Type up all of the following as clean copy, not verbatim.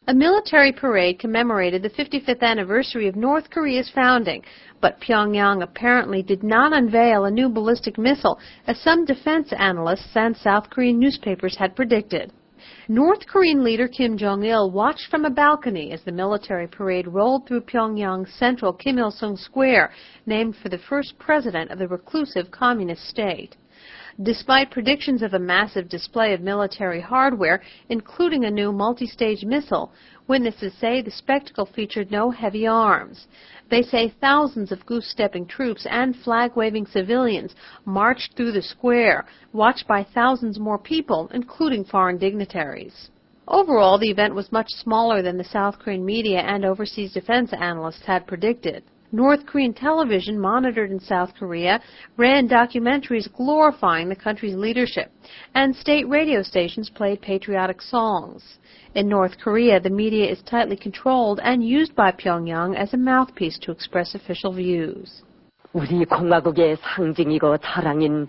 A military parade commemorated the 55th anniversary of North Korea's founding, but Pyongyang apparently did not unveil a new ballistic missile, as some defense analysts and South Korean newspapers had predicted. North Korean leader Kim Jong-il watched from a balcony as the military parade rolled through Pyongyang's central Kim Il-sung Square, named for the first president of the reclusive communist state. Despite predictions of a massive display of military hardware, including a new multi-stage missile, witnesses say the spectacle featured no heavy arms. They say thousands of goose-stepping troops and flag-waving civilians marched through the square, watched by thousands more people, including foreign dignitaries. Overall, the event was much smaller than the South Korean media and overseas defense analysts had predicted. North Korean television, monitored in South Korea, ran documentaries glorifying the country's leadership, and state radio stations played patriotic songs. In North Korea, the media is tightly controlled and used by Pyongyang as a mouthpiece to express official views. 우리 공화국의 상징이고 자랑인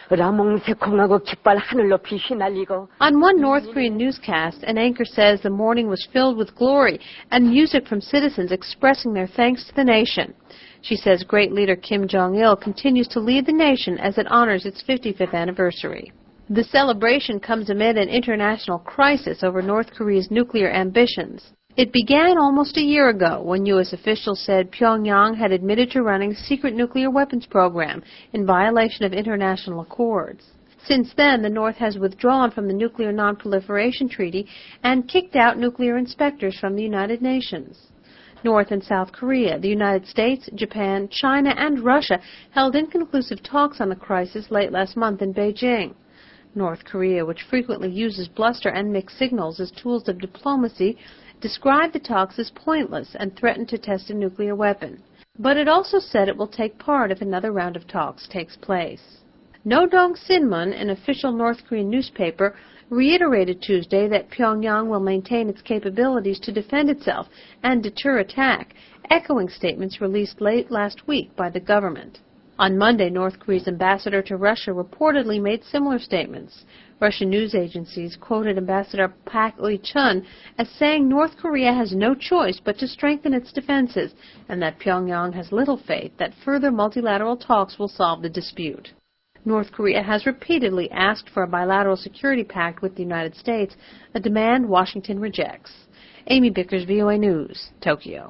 라몽새콩하고 깃발 하늘 높이 휘날리고. On one North Korean newscast, an anchor says the morning was filled with glory and music from citizens expressing their thanks to the nation. She says great leader Kim Jong-il continues to lead the nation as it honors its 55th anniversary. The celebration comes amid an international crisis over North Korea's nuclear ambitions. It began almost a year ago when U.S. officials said Pyongyang had admitted to running a secret nuclear weapons program in violation of international accords. Since then, the North has withdrawn from the Nuclear Non-Proliferation Treaty and kicked out nuclear inspectors from the United Nations. North and South Korea, the United States, Japan, China, and Russia held inconclusive talks on the crisis late last month in Beijing. North Korea, which frequently uses bluster and mixed signals as tools of diplomacy, described the talks as pointless and threatened to test a nuclear weapon. But it also said it will take part if another round of talks takes place. Nodong Sinmun, an official North Korean newspaper, reiterated Tuesday that Pyongyang will maintain its capabilities to defend itself and deter attack, echoing statements released late last week by the government. On Monday, North Korea's ambassador to Russia reportedly made similar statements. Russian news agencies quoted Ambassador Pak Ui-chun as saying North Korea has no choice but to strengthen its defenses and that Pyongyang has little faith that further multilateral talks will solve the dispute. North Korea has repeatedly asked for a bilateral security pact with the United States, a demand Washington rejects. Amy Bickers, VOA News, Tokyo.